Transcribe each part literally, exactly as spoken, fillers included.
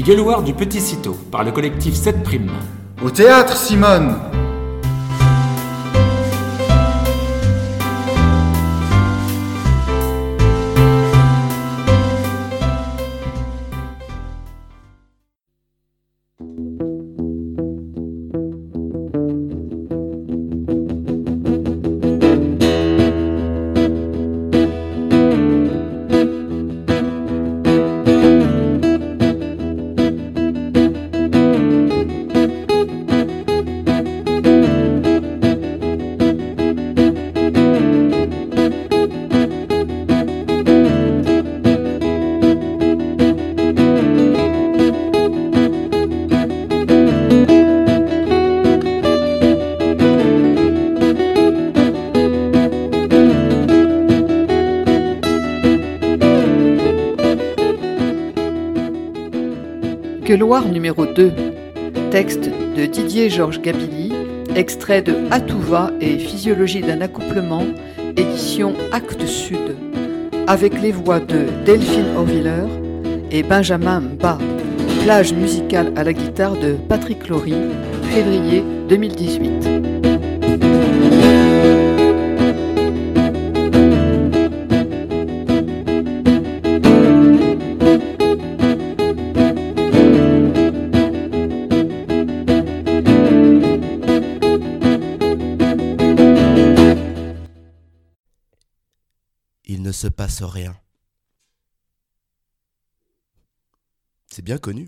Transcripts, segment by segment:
Gueuloirs du Petit Cîteau, par le collectif sept Prime. Au théâtre, Simone! Gueuloir numéro deux, texte de Didier Georges Gabilly, extrait de À tout va et Physiologie d'un accouplement, édition Actes Sud, avec les voix de Delphine Orviller et Benjamin Mba, plage musicale à la guitare de Patrick Lori, février deux mille dix-huit. Il ne se passe rien. C'est bien connu.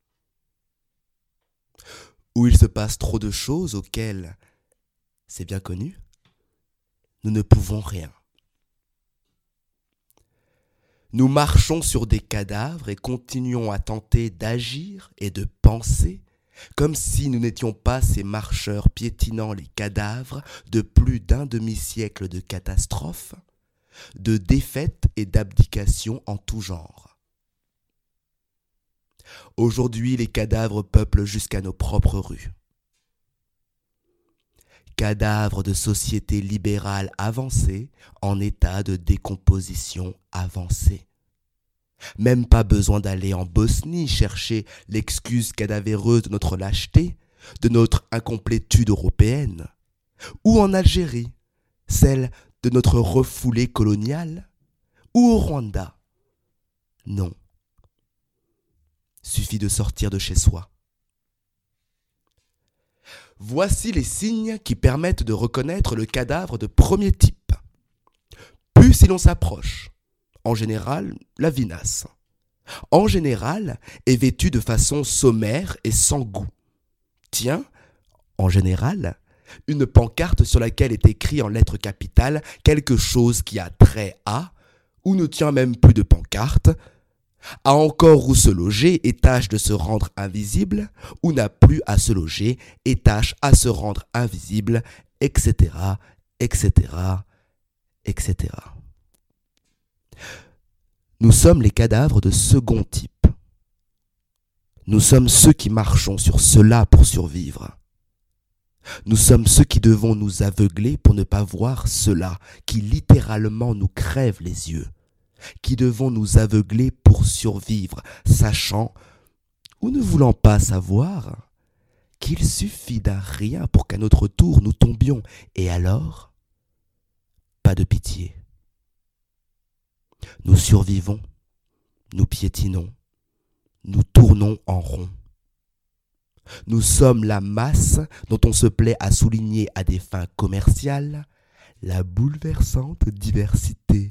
Ou il se passe trop de choses auxquelles, c'est bien connu, nous ne pouvons rien. Nous marchons sur des cadavres et continuons à tenter d'agir et de penser comme si nous n'étions pas ces marcheurs piétinant les cadavres de plus d'un demi-siècle de catastrophes, de défaite et d'abdication en tout genre. Aujourd'hui, les cadavres peuplent jusqu'à nos propres rues. Cadavres de sociétés libérales avancées en état de décomposition avancée. Même pas besoin d'aller en Bosnie chercher l'excuse cadavéreuse de notre lâcheté, de notre incomplétude européenne, ou en Algérie, celle de notre refoulé colonial, ou au Rwanda. Non. Suffit de sortir de chez soi. Voici les signes qui permettent de reconnaître le cadavre de premier type. Plus si l'on s'approche, en général, la vinasse. En général, est vêtue de façon sommaire et sans goût. Tient, en général, une pancarte sur laquelle est écrit en lettres capitales quelque chose qui a trait à, ou ne tient même plus de pancarte, a encore où se loger et tâche de se rendre invisible, ou n'a plus à se loger et tâche à se rendre invisible, et cetera, et cetera, et cetera. Nous sommes les cadavres de second type. Nous sommes ceux qui marchons sur cela pour survivre. Nous sommes ceux qui devons nous aveugler pour ne pas voir cela qui littéralement nous crève les yeux, qui devons nous aveugler pour survivre, sachant, ou ne voulant pas savoir, qu'il suffit d'un rien pour qu'à notre tour nous tombions, et alors, pas de pitié. Nous survivons, nous piétinons, nous tournons en rond. Nous sommes la masse dont on se plaît à souligner à des fins commerciales la bouleversante diversité.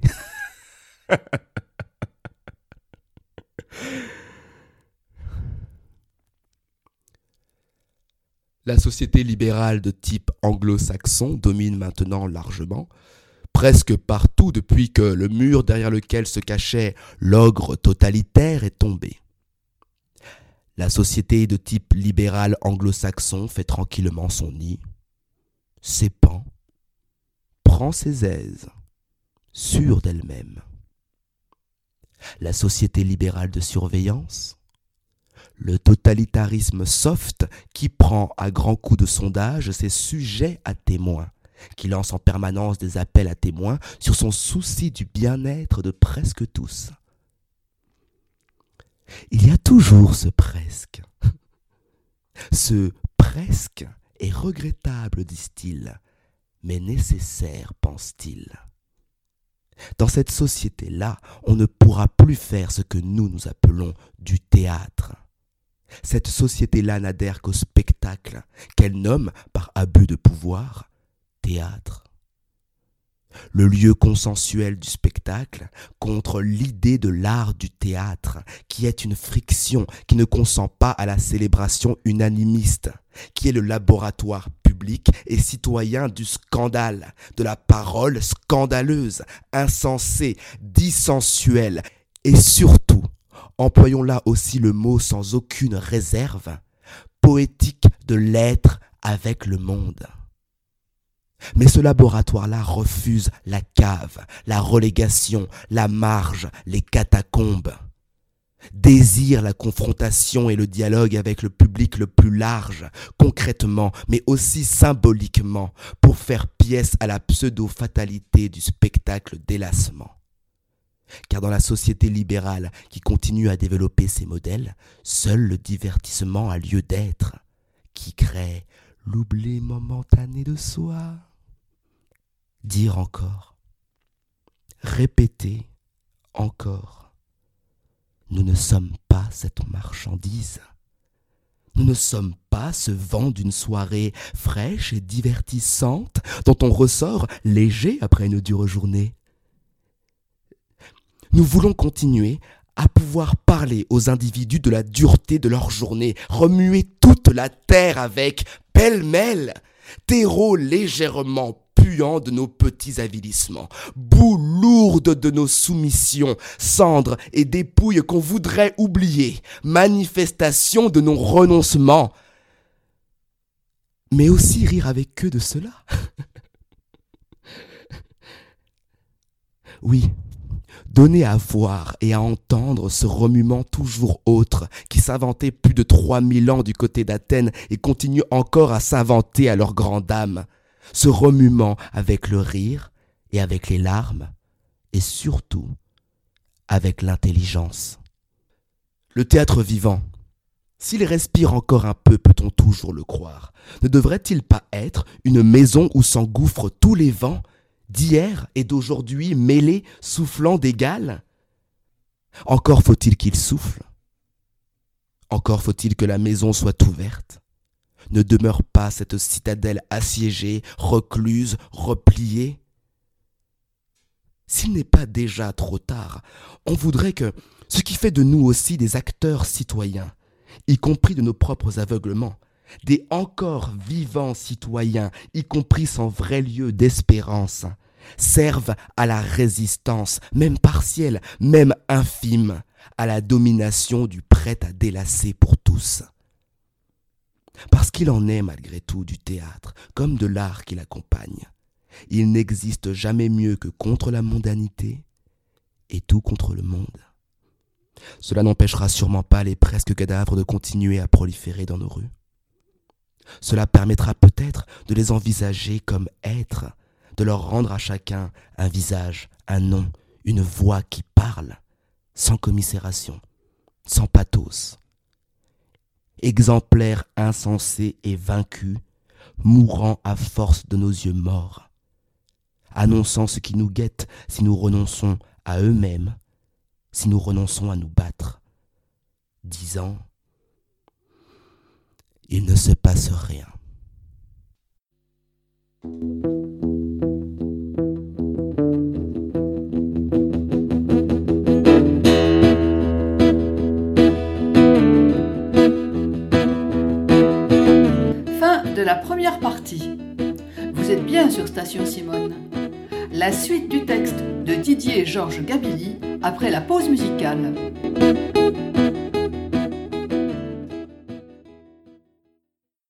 La société libérale de type anglo-saxon domine maintenant largement, presque partout depuis que le mur derrière lequel se cachait l'ogre totalitaire est tombé. La société de type libéral anglo-saxon fait tranquillement son nid, s'épand, prend ses aises, sûre d'elle-même. La société libérale de surveillance, le totalitarisme soft qui prend à grands coups de sondage ses sujets à témoins, qui lance en permanence des appels à témoins sur son souci du bien-être de presque tous. Il y a toujours ce presque. Ce presque est regrettable, disent-ils, mais nécessaire, pense-t-il. Dans cette société-là, on ne pourra plus faire ce que nous nous appelons du théâtre. Cette société-là n'adhère qu'au spectacle, qu'elle nomme, par abus de pouvoir, théâtre. Le lieu consensuel du spectacle contre l'idée de l'art du théâtre, qui est une friction qui ne consent pas à la célébration unanimiste, qui est le laboratoire public et citoyen du scandale, de la parole scandaleuse, insensée, dissensuelle, et surtout, employons là aussi le mot sans aucune réserve, poétique de l'être avec le monde. Mais ce laboratoire-là refuse la cave, la relégation, la marge, les catacombes. Désire la confrontation et le dialogue avec le public le plus large, concrètement, mais aussi symboliquement, pour faire pièce à la pseudo-fatalité du spectacle d'élassement. Car dans la société libérale qui continue à développer ces modèles, seul le divertissement a lieu d'être, qui crée l'oubli momentané de soi. Dire encore, répéter encore. Nous ne sommes pas cette marchandise. Nous ne sommes pas ce vent d'une soirée fraîche et divertissante dont on ressort léger après une dure journée. Nous voulons continuer à pouvoir parler aux individus de la dureté de leur journée, remuer toute la terre avec, pêle-mêle, terreau légèrement puant de nos petits avilissements, boue lourde de nos soumissions, cendres et dépouilles qu'on voudrait oublier, manifestation de nos renoncements, mais aussi rire avec eux de cela. Oui, donner à voir et à entendre ce remuement toujours autre qui s'inventait plus de trois mille ans du côté d'Athènes et continue encore à s'inventer à leur grande âme. Ce remuement avec le rire et avec les larmes et surtout avec l'intelligence. Le théâtre vivant, s'il respire encore un peu, peut-on toujours le croire, ne devrait-il pas être une maison où s'engouffrent tous les vents d'hier et d'aujourd'hui mêlés, soufflant d'égal? Encore faut-il qu'il souffle. Encore faut-il que la maison soit ouverte. Ne demeure pas cette citadelle assiégée, recluse, repliée. S'il n'est pas déjà trop tard, on voudrait que ce qui fait de nous aussi des acteurs citoyens, y compris de nos propres aveuglements, des encore vivants citoyens, y compris sans vrai lieu d'espérance, servent à la résistance, même partielle, même infime, à la domination du prêt à délasser pour tous. Parce qu'il en est malgré tout du théâtre, comme de l'art qui l'accompagne. Il n'existe jamais mieux que contre la mondanité et tout contre le monde. Cela n'empêchera sûrement pas les presque cadavres de continuer à proliférer dans nos rues. Cela permettra peut-être de les envisager comme êtres, de leur rendre à chacun un visage, un nom, une voix qui parle, sans commisération, sans pathos. Exemplaires insensés et vaincus, mourant à force de nos yeux morts, annonçant ce qui nous guette si nous renonçons à eux-mêmes, si nous renonçons à nous battre, disant « Il ne se passe rien ». De la première partie. Vous êtes bien sur Station Simone. La suite du texte de Didier Georges Gabilly après la pause musicale.